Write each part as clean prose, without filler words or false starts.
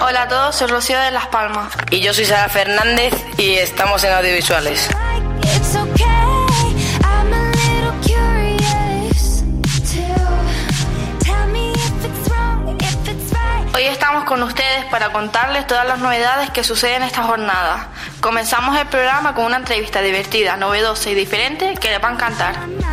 Hola a todos, soy Rocío de Las Palmas. Y yo soy Sara Fernández y estamos en Audiovisuales. Hoy estamos con ustedes para contarles todas las novedades que suceden esta jornada. Comenzamos el programa con una entrevista divertida, novedosa y diferente que les va a encantar.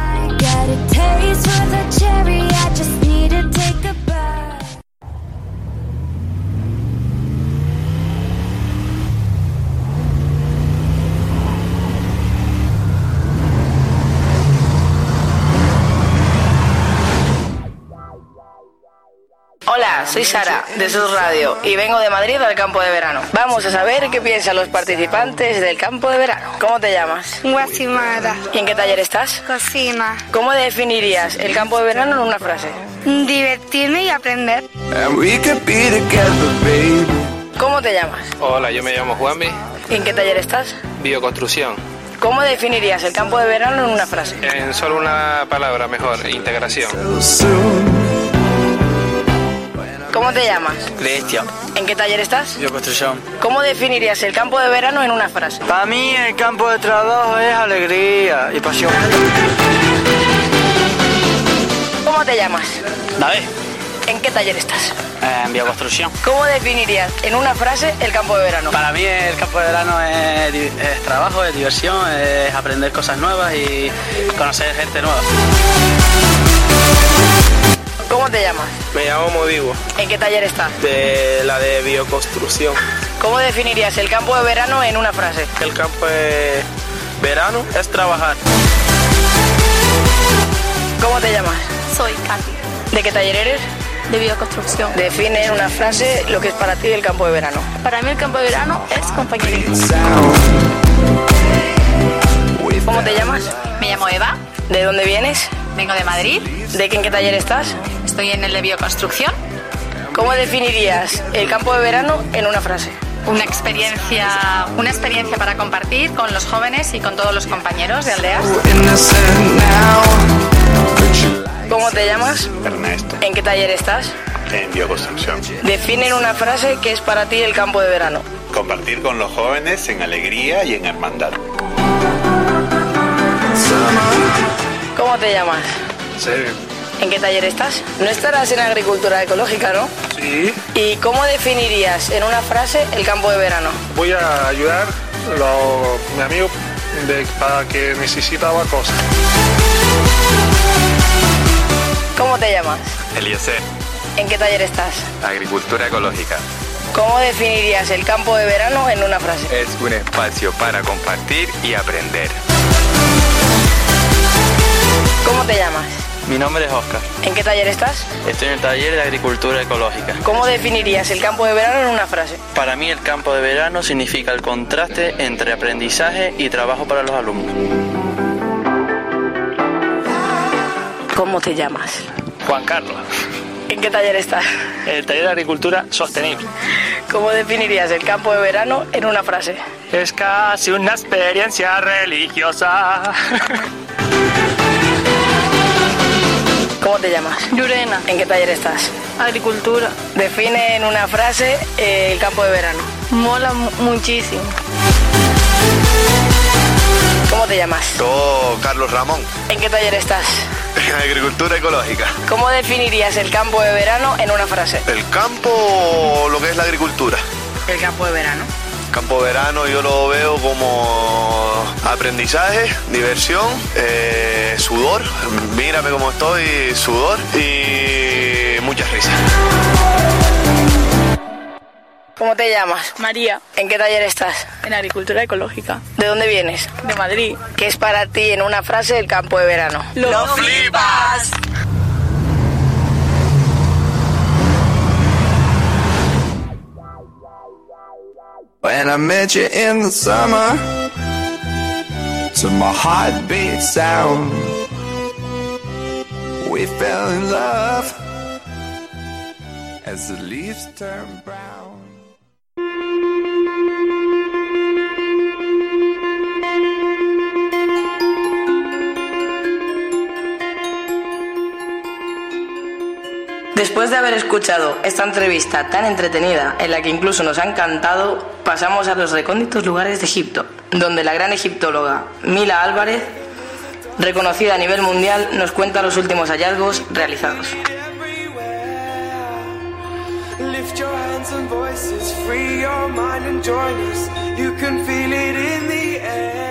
Hola, soy Sara, de Sur Radio, y vengo de Madrid al campo de verano. Vamos a saber qué piensan los participantes del campo de verano. ¿Cómo te llamas? Guasimara. ¿Y en qué taller estás? Cocina. ¿Cómo definirías el campo de verano en una frase? Divertirme y aprender. ¿Cómo te llamas? Hola, yo me llamo Juanmi. ¿Y en qué taller estás? Bioconstrucción. ¿Cómo definirías el campo de verano en una frase? En solo una palabra, mejor, integración. ¿Cómo te llamas? Cristian. ¿En qué taller estás? Bioconstrucción. ¿Cómo definirías el campo de verano en una frase? Para mí el campo de trabajo es alegría y pasión. ¿Cómo te llamas? David. ¿En qué taller estás? En bioconstrucción. ¿Cómo definirías en una frase el campo de verano? Para mí el campo de verano es trabajo, es diversión, es aprender cosas nuevas y conocer gente nueva. ¿Cómo te llamas? Me llamo Modivo, ¿En qué taller estás? de la de bioconstrucción. ¿Cómo definirías el campo de verano en una frase? El campo de verano es trabajar. ¿Cómo te llamas? Soy Katy, ¿De qué taller eres? de bioconstrucción. Define en una frase lo que es para ti el campo de verano. Para mí el campo de verano es compañerismo. ¿Cómo te llamas? Me llamo Eva, ¿De dónde vienes? vengo de Madrid, ¿En qué taller estás? estoy en el de bioconstrucción. ¿Cómo definirías el campo de verano en una frase? Una experiencia para compartir con los jóvenes y con todos los compañeros de aldeas. ¿Cómo te llamas? Ernesto, ¿En qué taller estás? en bioconstrucción. Define en una frase qué es para ti el campo de verano. Compartir con los jóvenes en alegría y en hermandad. ¿Cómo te llamas? Sí. ¿En qué taller estás? No estarás en agricultura ecológica, ¿no? Sí. ¿Y cómo definirías en una frase el campo de verano? Voy a ayudar a mi amigo para que necesitaba cosas. ¿Cómo te llamas? Eliezer, ¿En qué taller estás? agricultura ecológica. ¿Cómo definirías el campo de verano en una frase? Es un espacio para compartir y aprender. ¿Cómo te llamas? Mi nombre es Oscar. ¿En qué taller estás? Estoy en el taller de agricultura ecológica. ¿Cómo definirías el campo de verano en una frase? Para mí el campo de verano significa el contraste entre aprendizaje y trabajo para los alumnos. ¿Cómo te llamas? Juan Carlos. ¿En qué taller estás? El taller de agricultura sostenible. ¿Cómo definirías el campo de verano en una frase? Es casi una experiencia religiosa. ¿Cómo te llamas? Lurena, ¿En qué taller estás? agricultura. Define en una frase el campo de verano. Mola muchísimo. ¿Cómo te llamas? Yo, Carlos Ramón, ¿En qué taller estás? en agricultura ecológica. ¿Cómo definirías el campo de verano en una frase? El campo, lo que es la agricultura. El campo de verano. Campo verano yo lo veo como aprendizaje, diversión, sudor, mírame cómo estoy, sudor y muchas risas. ¿Cómo te llamas? María, ¿En qué taller estás? en agricultura ecológica. ¿De dónde vienes? De Madrid. ¿Qué es para ti en una frase el campo de verano? ¡Lo flipas! When I met you in the summer, to my heartbeat sound, we fell in love as the leaves turn brown. Después de haber escuchado esta entrevista tan entretenida, en la que incluso nos ha encantado, pasamos a los recónditos lugares de Egipto, donde la gran egiptóloga Mila Álvarez, reconocida a nivel mundial, nos cuenta los últimos hallazgos realizados. Lift your hands and voices, free your mind and join us. You can feel it in the air.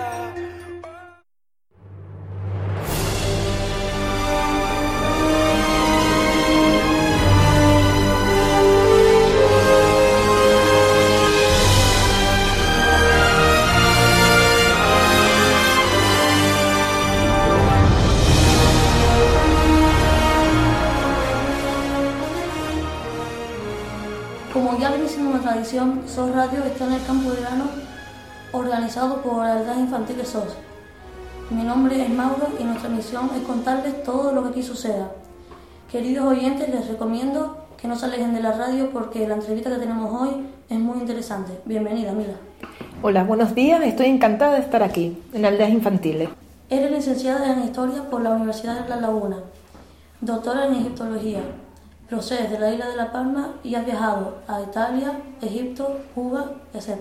Como ya viene siendo una tradición, SOS Radio está en el campo de verano organizado por la Aldea Infantil de SOS. Mi nombre es Mauro y nuestra misión es contarles todo lo que aquí suceda. Queridos oyentes, les recomiendo que no se alejen de la radio porque la entrevista que tenemos hoy es muy interesante. Bienvenida, Mila. Hola, buenos días. Estoy encantada de estar aquí, en Aldeas Infantiles. Eres licenciada en Historia por la Universidad de La Laguna, doctora en Egiptología. Procedes de la isla de La Palma y has viajado a Italia, Egipto, Cuba, etc.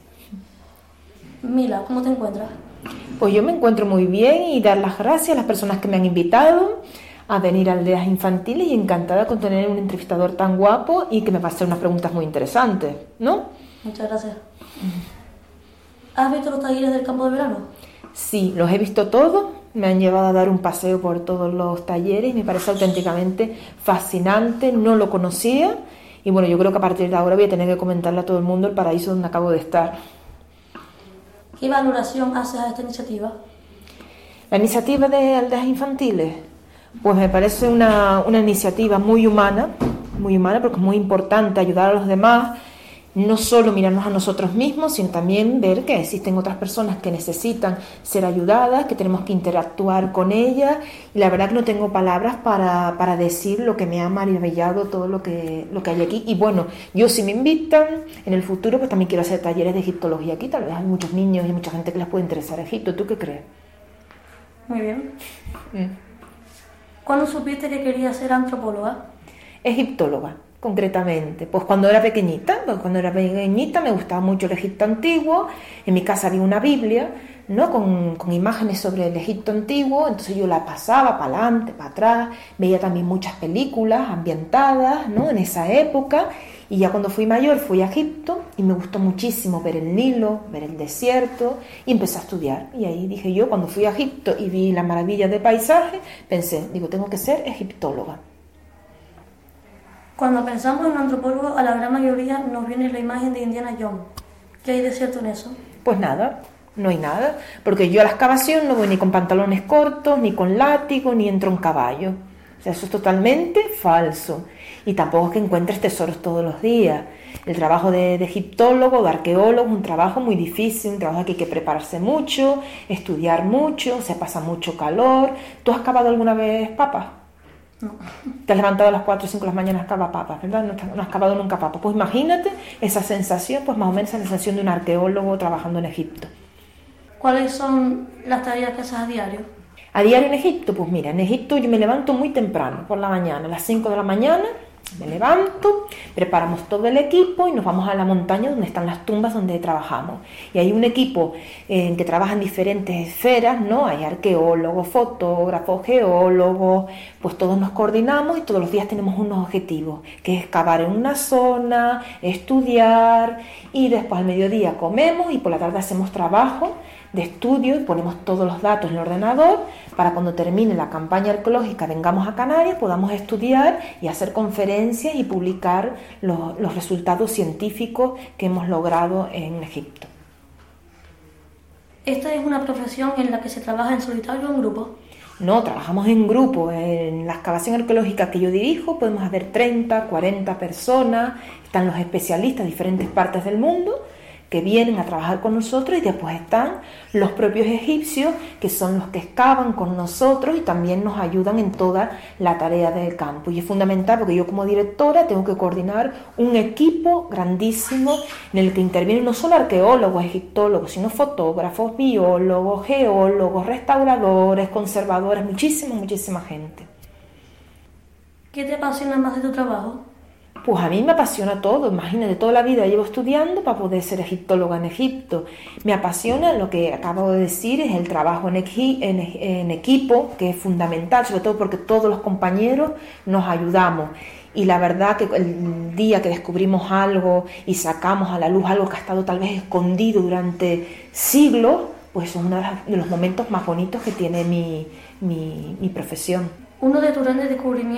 Mila, ¿cómo te encuentras? Pues yo me encuentro muy bien y dar las gracias a las personas que me han invitado a venir a Aldeas Infantiles y encantada con tener un entrevistador tan guapo y que me va a hacer unas preguntas muy interesantes, ¿no? Muchas gracias. ¿Has visto los talleres del campo de verano? Sí, los he visto todos. Me han llevado a dar un paseo por todos los talleres y me parece auténticamente fascinante, no lo conocía y bueno, yo creo que a partir de ahora voy a tener que comentarle a todo el mundo el paraíso donde acabo de estar. ¿Qué valoración haces a esta iniciativa? La iniciativa de Aldeas Infantiles, pues me parece una iniciativa muy humana porque es muy importante ayudar a los demás, no solo mirarnos a nosotros mismos, sino también ver que existen otras personas que necesitan ser ayudadas, que tenemos que interactuar con ellas. Y la verdad que no tengo palabras para decir lo que me ha maravillado todo lo que hay aquí. Y bueno, yo si me invitan en el futuro, pues también quiero hacer talleres de egiptología aquí. Tal vez hay muchos niños y mucha gente que les puede interesar Egipto. ¿Tú qué crees? Muy bien. ¿Cuándo supiste que querías ser antropóloga? Egiptóloga. Concretamente, pues cuando era pequeñita me gustaba mucho el Egipto antiguo. En mi casa había una Biblia, ¿no? con imágenes sobre el Egipto antiguo, entonces yo la pasaba para adelante, para atrás, veía también muchas películas ambientadas, ¿no? en esa época, y ya cuando fui mayor fui a Egipto y me gustó muchísimo ver el Nilo, ver el desierto, y empecé a estudiar. Y ahí dije yo, cuando fui a Egipto y vi las maravillas de paisaje, tengo que ser egiptóloga. Cuando pensamos en un antropólogo, a la gran mayoría nos viene la imagen de Indiana Jones. ¿Qué hay de cierto en eso? Pues nada, no hay nada, porque yo a la excavación no voy ni con pantalones cortos, ni con látigo, ni entro en caballo. O sea, eso es totalmente falso. Y tampoco es que encuentres tesoros todos los días. El trabajo de egiptólogo, de arqueólogo, es un trabajo muy difícil, un trabajo que hay que prepararse mucho, estudiar mucho, se pasa mucho calor. ¿Tú has cavado alguna vez papas? No. Te has levantado a las 4 o 5 de la mañana a cavar papas, ¿verdad? No has cavado nunca papas. Pues imagínate esa sensación, pues más o menos esa sensación de un arqueólogo trabajando en Egipto. ¿Cuáles son las tareas que haces a diario? A diario en Egipto, pues mira, en Egipto yo me levanto muy temprano, por la mañana, a las 5 de la mañana, me levanto, preparamos todo el equipo y nos vamos a la montaña donde están las tumbas donde trabajamos. Y hay un equipo que trabaja en diferentes esferas, ¿no? Hay arqueólogos, fotógrafos, geólogos, pues todos nos coordinamos y todos los días tenemos unos objetivos, que es excavar en una zona, estudiar y después al mediodía comemos y por la tarde hacemos trabajo de estudio y ponemos todos los datos en el ordenador para cuando termine la campaña arqueológica vengamos a Canarias, podamos estudiar y hacer conferencias y publicar los resultados científicos que hemos logrado en Egipto. ¿Esta es una profesión en la que se trabaja en solitario o en grupo? No, trabajamos en grupo. En la excavación arqueológica que yo dirijo podemos haber 30, 40 personas, están los especialistas de diferentes partes del mundo que vienen a trabajar con nosotros y después están los propios egipcios que son los que excavan con nosotros y también nos ayudan en toda la tarea del campo. Y es fundamental porque yo como directora tengo que coordinar un equipo grandísimo en el que intervienen no solo arqueólogos, egiptólogos, sino fotógrafos, biólogos, geólogos, restauradores, conservadores, muchísima gente. ¿Qué te apasiona más de tu trabajo? Pues a mí me apasiona todo, imagínate, toda la vida llevo estudiando para poder ser egiptóloga en Egipto. Me apasiona lo que acabo de decir, es el trabajo en equipo, que es fundamental, sobre todo porque todos los compañeros nos ayudamos. Y la verdad que el día que descubrimos algo y sacamos a la luz algo que ha estado tal vez escondido durante siglos, pues es uno de los momentos más bonitos que tiene mi profesión. Uno de tus grandes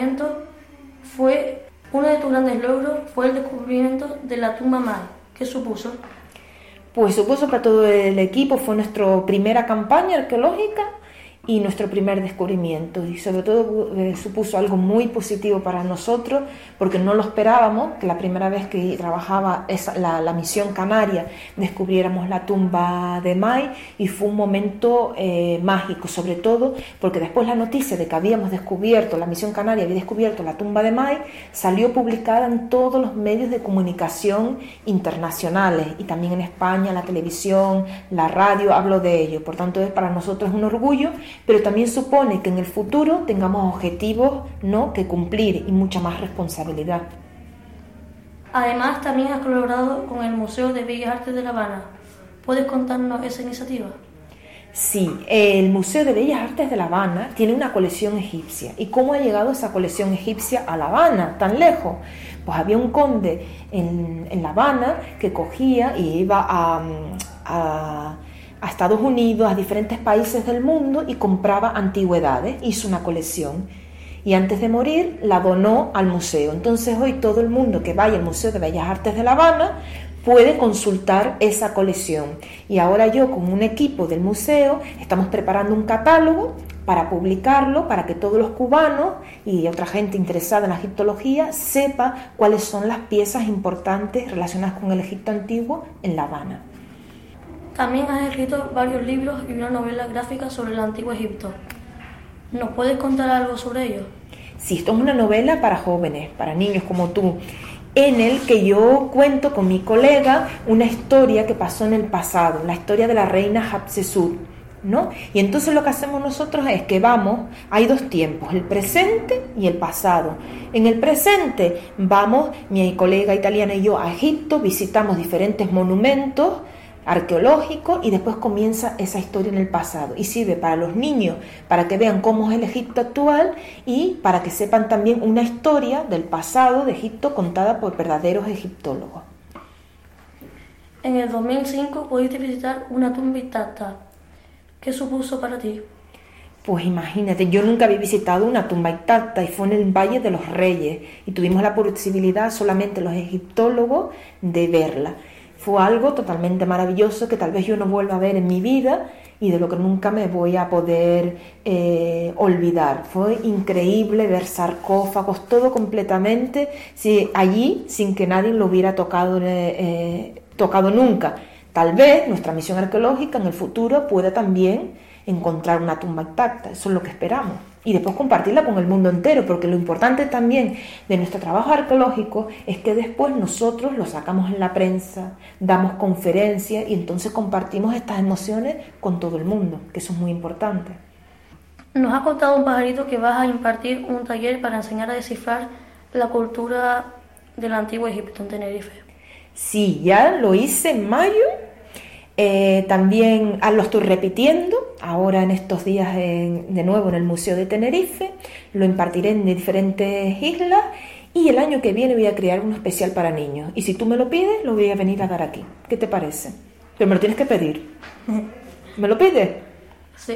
logros fue el descubrimiento de la tumba Mai. ¿Qué supuso? Pues supuso para todo el equipo, fue nuestra primera campaña arqueológica y nuestro primer descubrimiento, y sobre todo supuso algo muy positivo para nosotros, porque no lo esperábamos, que la primera vez que trabajaba la misión canaria descubriéramos la tumba de Mai, y fue un momento mágico, sobre todo porque después la noticia de que habíamos descubierto, la misión canaria había descubierto la tumba de Mai, salió publicada en todos los medios de comunicación internacionales, y también en España, la televisión, la radio habló de ello. Por tanto, para nosotros es un orgullo, pero también supone que en el futuro tengamos objetivos, ¿no?, que cumplir, y mucha más responsabilidad. Además, también has colaborado con el Museo de Bellas Artes de La Habana. ¿Puedes contarnos esa iniciativa? Sí, el Museo de Bellas Artes de La Habana tiene una colección egipcia. ¿Y cómo ha llegado esa colección egipcia a La Habana, tan lejos? Pues había un conde en La Habana que cogía y iba a Estados Unidos, a diferentes países del mundo, y compraba antigüedades, hizo una colección, y antes de morir la donó al museo. Entonces hoy todo el mundo que vaya al Museo de Bellas Artes de La Habana puede consultar esa colección, y ahora yo con un equipo del museo estamos preparando un catálogo para publicarlo, para que todos los cubanos y otra gente interesada en la egiptología sepa cuáles son las piezas importantes relacionadas con el Egipto antiguo en La Habana. También has escrito varios libros y una novela gráfica sobre el antiguo Egipto. ¿Nos puedes contar algo sobre ello? Sí, esto es una novela para jóvenes, para niños como tú, en el que yo cuento con mi colega una historia que pasó en el pasado, la historia de la reina Hatshepsut, ¿no? Y entonces lo que hacemos nosotros es que hay dos tiempos, el presente y el pasado. En el presente vamos, mi colega italiana y yo, a Egipto, visitamos diferentes monumentos arqueológico, y después comienza esa historia en el pasado, y sirve para los niños para que vean cómo es el Egipto actual, y para que sepan también una historia del pasado de Egipto contada por verdaderos egiptólogos. En el 2005 pudiste visitar una tumba intacta. ¿Qué supuso para ti? Pues imagínate, yo nunca había visitado una tumba intacta, y fue en el Valle de los Reyes, y tuvimos la posibilidad solamente los egiptólogos de verla. Fue algo totalmente maravilloso que tal vez yo no vuelva a ver en mi vida, y de lo que nunca me voy a poder olvidar. Fue increíble ver sarcófagos, todo completamente allí, sin que nadie lo hubiera tocado nunca. Tal vez nuestra misión arqueológica en el futuro pueda también encontrar una tumba intacta, eso es lo que esperamos. Y después compartirla con el mundo entero, porque lo importante también de nuestro trabajo arqueológico es que después nosotros lo sacamos en la prensa, damos conferencias, y entonces compartimos estas emociones con todo el mundo, que eso es muy importante. Nos ha contado un pajarito que vas a impartir un taller para enseñar a descifrar la cultura del antiguo Egipto en Tenerife. Sí, ya lo hice en mayo. También lo estoy repitiendo ahora en estos días de nuevo en el Museo de Tenerife. Lo impartiré en diferentes islas, y el año que viene voy a crear uno especial para niños, y si tú me lo pides lo voy a venir a dar aquí. ¿Qué te parece? Pero me lo tienes que pedir. ¿Me lo pides? Sí.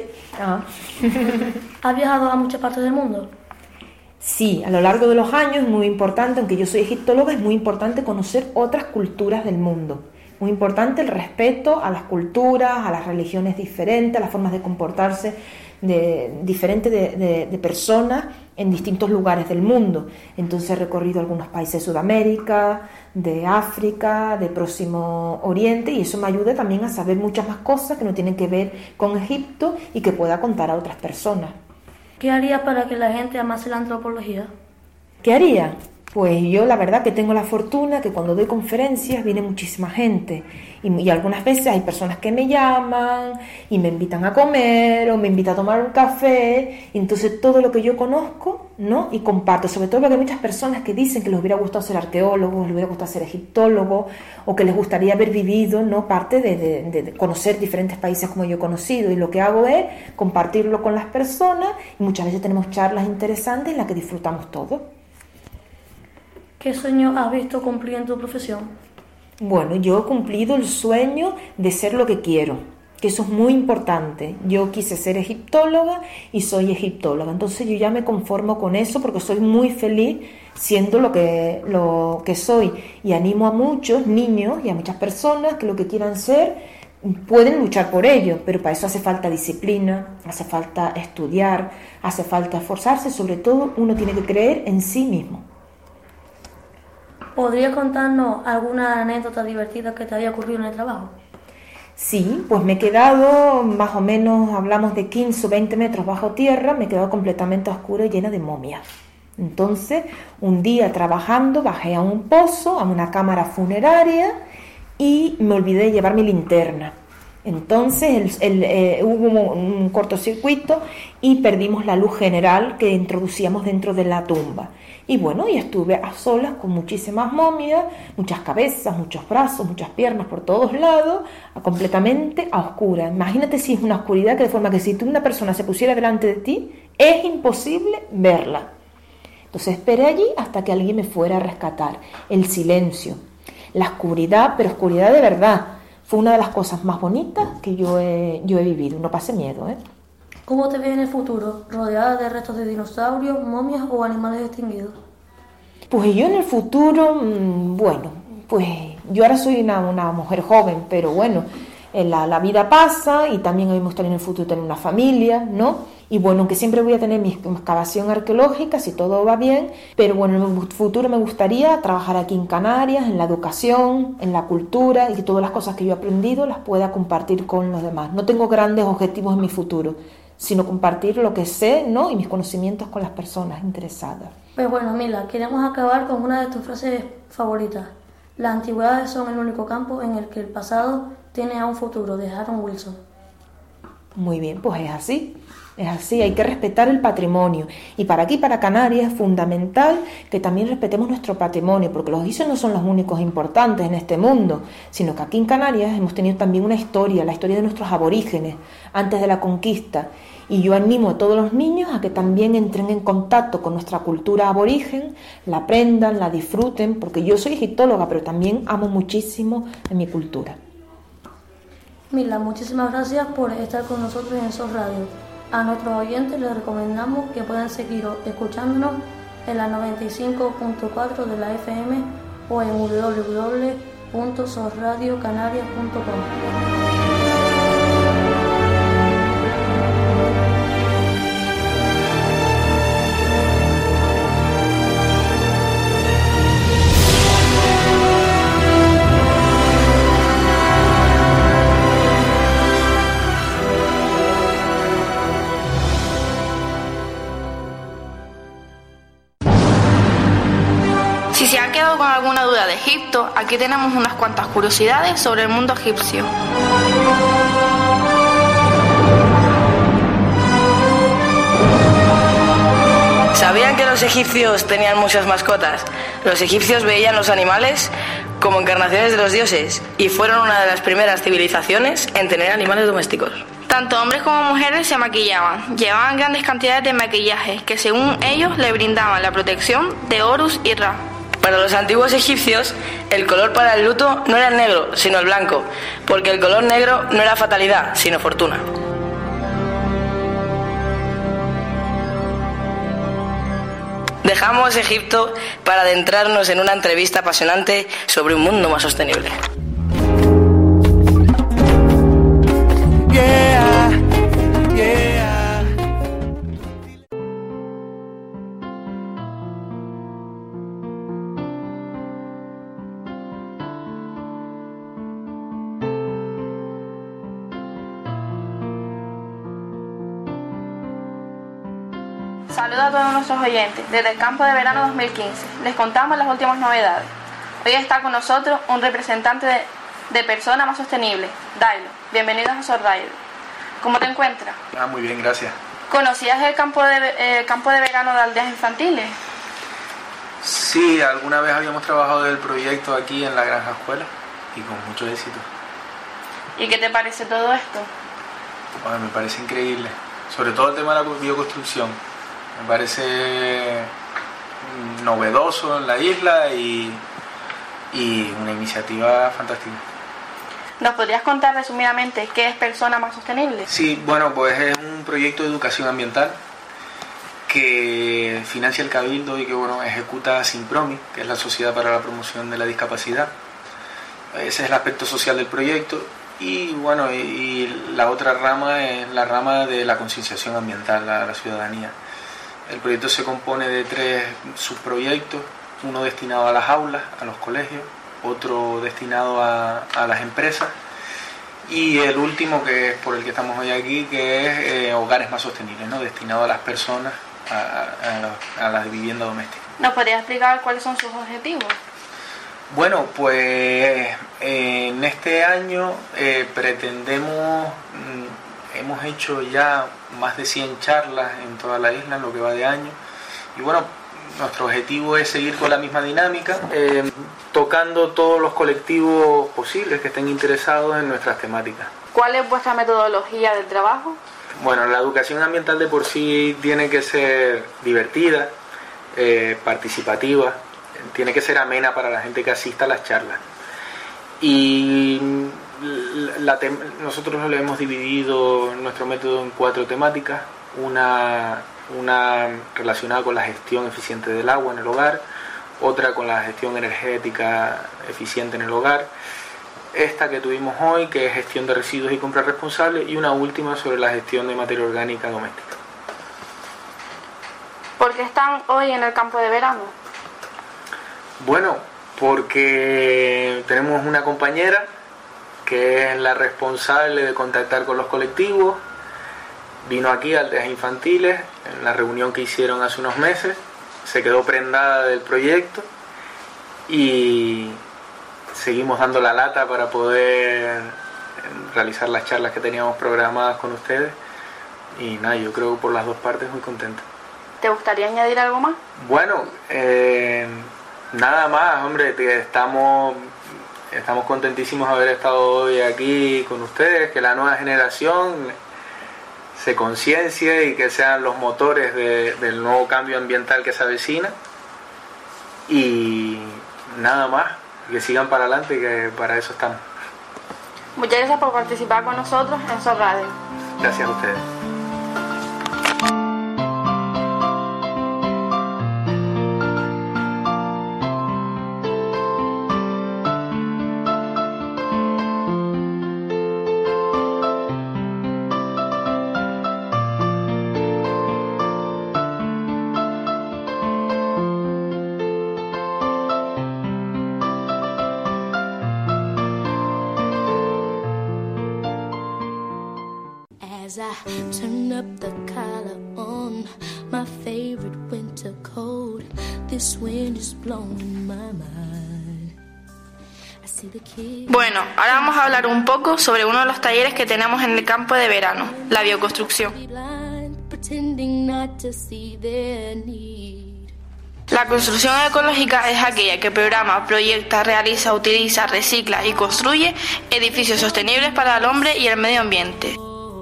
¿Has viajado a muchas partes del mundo? Sí, a lo largo de los años es muy importante, aunque yo soy egiptóloga, es muy importante conocer otras culturas del mundo. Muy importante el respeto a las culturas, a las religiones diferentes, a las formas de comportarse diferentes de personas en distintos lugares del mundo. Entonces he recorrido algunos países de Sudamérica, de África, de Próximo Oriente, y eso me ayuda también a saber muchas más cosas que no tienen que ver con Egipto y que pueda contar a otras personas. ¿Qué harías para que la gente amase la antropología? ¿Qué haría? Pues yo la verdad que tengo la fortuna que cuando doy conferencias viene muchísima gente y algunas veces hay personas que me llaman y me invitan a comer o me invitan a tomar un café, y entonces todo lo que yo conozco, ¿no? Y comparto, sobre todo porque hay muchas personas que dicen que les hubiera gustado ser arqueólogos, les hubiera gustado ser egiptólogos o que les gustaría haber vivido, ¿no? Parte de conocer diferentes países como yo he conocido, y lo que hago es compartirlo con las personas y muchas veces tenemos charlas interesantes en las que disfrutamos todos. ¿Qué sueño has visto cumplir en tu profesión? Bueno, yo he cumplido el sueño de ser lo que quiero, que eso es muy importante. Yo quise ser egiptóloga y soy egiptóloga, entonces yo ya me conformo con eso porque soy muy feliz siendo lo que soy, y animo a muchos niños y a muchas personas que lo que quieran ser pueden luchar por ello, pero para eso hace falta disciplina, hace falta estudiar, hace falta esforzarse, sobre todo uno tiene que creer en sí mismo. ¿Podrías contarnos alguna anécdota divertida que te haya ocurrido en el trabajo? Sí, pues me he quedado, más o menos, hablamos de 15 o 20 metros bajo tierra, me he quedado completamente oscura y llena de momias. Entonces, un día trabajando, bajé a un pozo, a una cámara funeraria, y me olvidé de llevar mi linterna. Entonces hubo un cortocircuito y perdimos la luz general que introducíamos dentro de la tumba. Y bueno, y estuve a solas con muchísimas momias, muchas cabezas, muchos brazos, muchas piernas por todos lados, completamente a oscuras. Imagínate si es una oscuridad que de forma que si una persona se pusiera delante de ti, es imposible verla. Entonces esperé allí hasta que alguien me fuera a rescatar. El silencio, la oscuridad, pero oscuridad de verdad. Fue una de las cosas más bonitas que yo he vivido. No pasé miedo, ¿eh? ¿Cómo te ves en el futuro? ¿Rodeada de restos de dinosaurios, momias o animales extinguidos? Pues yo en el futuro, bueno, pues yo ahora soy una mujer joven, pero bueno, la vida pasa y también a mí me gustaría en el futuro tener una familia, ¿no? Y bueno, aunque siempre voy a tener mi excavación arqueológica, si todo va bien, pero bueno, en el futuro me gustaría trabajar aquí en Canarias, en la educación, en la cultura, y que todas las cosas que yo he aprendido las pueda compartir con los demás. No tengo grandes objetivos en mi futuro, sino compartir lo que sé, ¿no? Y mis conocimientos con las personas interesadas. Pues bueno, Mila, queremos acabar con una de tus frases favoritas. Las antigüedades son el único campo en el que el pasado tiene a un futuro, de Harold Wilson. Muy bien, pues es así, hay que respetar el patrimonio. Y para aquí, para Canarias, es fundamental que también respetemos nuestro patrimonio, porque los egipcios no son los únicos importantes en este mundo, sino que aquí en Canarias hemos tenido también una historia, la historia de nuestros aborígenes, antes de la conquista. Y yo animo a todos los niños a que también entren en contacto con nuestra cultura aborigen, la aprendan, la disfruten, porque yo soy egiptóloga, pero también amo muchísimo en mi cultura. Mila, muchísimas gracias por estar con nosotros en SOS Radio. A nuestros oyentes les recomendamos que puedan seguir escuchándonos en la 95.4 de la FM o en www.sosradiocanarias.com. Si se han quedado con alguna duda de Egipto, aquí tenemos unas cuantas curiosidades sobre el mundo egipcio. ¿Sabían que los egipcios tenían muchas mascotas? Los egipcios veían los animales como encarnaciones de los dioses y fueron una de las primeras civilizaciones en tener animales domésticos. Tanto hombres como mujeres se maquillaban, llevaban grandes cantidades de maquillaje que según ellos le brindaban la protección de Horus y Ra. Para los antiguos egipcios, el color para el luto no era el negro, sino el blanco, porque el color negro no era fatalidad, sino fortuna. Dejamos Egipto para adentrarnos en una entrevista apasionante sobre un mundo más sostenible. Saludos a todos nuestros oyentes desde el campo de verano 2015. Les contamos las últimas novedades. Hoy está con nosotros un representante de Persona Más Sostenible, Dailo. Bienvenidos a SOS Radio. ¿Cómo te encuentras? Muy bien, gracias. ¿Conocías el campo de verano de Aldeas Infantiles? Sí, alguna vez habíamos trabajado el proyecto aquí en la Granja Escuela y con mucho éxito. ¿Y qué te parece todo esto? Bueno, me parece increíble, sobre todo el tema de la bioconstrucción. Me parece novedoso en la isla y una iniciativa fantástica. ¿Nos podrías contar resumidamente qué es Persona Más Sostenible? Sí, bueno, pues es un proyecto de educación ambiental que financia el Cabildo y que ejecuta SINPROMI, que es la Sociedad para la Promoción de la Discapacidad. Ese es el aspecto social del proyecto y la otra rama es la rama de la concienciación ambiental a la ciudadanía. El proyecto se compone de 3 subproyectos, uno destinado a las aulas, a los colegios, otro destinado a las empresas y el último, que es por el que estamos hoy aquí, que es hogares más sostenibles, ¿no? Destinado a las personas, a la vivienda doméstica. ¿Nos podrías explicar cuáles son sus objetivos? Bueno, pues en este año hemos hecho ya más de 100 charlas en toda la isla en lo que va de año y nuestro objetivo es seguir con la misma dinámica, tocando todos los colectivos posibles que estén interesados en nuestras temáticas. ¿Cuál es vuestra metodología del trabajo? Bueno, la educación ambiental de por sí tiene que ser divertida, participativa, tiene que ser amena para la gente que asista a las charlas. Y nosotros lo hemos dividido nuestro método en 4 temáticas, una relacionada con la gestión eficiente del agua en el hogar, otra con la gestión energética eficiente en el hogar, esta que tuvimos hoy, que es gestión de residuos y compra responsable, y una última sobre la gestión de materia orgánica doméstica. ¿Por qué están hoy en el campo de verano? Bueno, porque tenemos una compañera que es la responsable de contactar con los colectivos. Vino aquí a Aldeas Infantiles en la reunión que hicieron hace unos meses, se quedó prendada del proyecto y seguimos dando la lata para poder realizar las charlas que teníamos programadas con ustedes y nada, yo creo que por las 2 partes muy contento. ¿Te gustaría añadir algo más? Bueno, nada más, hombre, estamos contentísimos de haber estado hoy aquí con ustedes, que la nueva generación se conciencie y que sean los motores del nuevo cambio ambiental que se avecina y nada más, que sigan para adelante, que para eso estamos. Muchas gracias por participar con nosotros en SOS Radio. Gracias a ustedes. As I turn up the collar on my favorite winter coat, this wind is blowing my mind. I see the kids. Bueno, ahora vamos a hablar un poco sobre uno de los talleres que tenemos en el campo de verano, la bioconstrucción. Pretending not to see their need. La construcción ecológica es aquella que programa, proyecta, realiza, utiliza, recicla y construye edificios sostenibles para el hombre y el medio ambiente.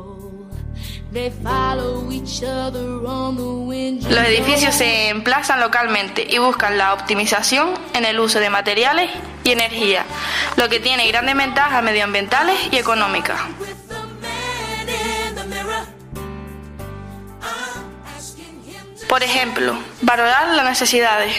Los edificios se emplazan localmente y buscan la optimización en el uso de materiales y energía, lo que tiene grandes ventajas medioambientales y económicas. Por ejemplo, valorar las necesidades.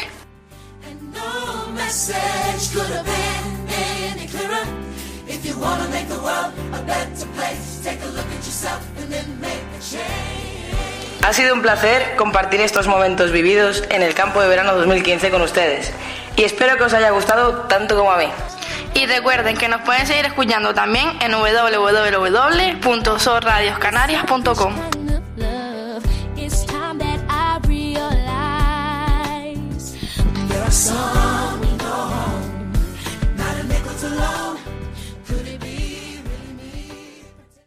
Ha sido un placer compartir estos momentos vividos en el campo de verano 2015 con ustedes y espero que os haya gustado tanto como a mí. Y recuerden que nos pueden seguir escuchando también en www.sosradioscanarias.com. corazón.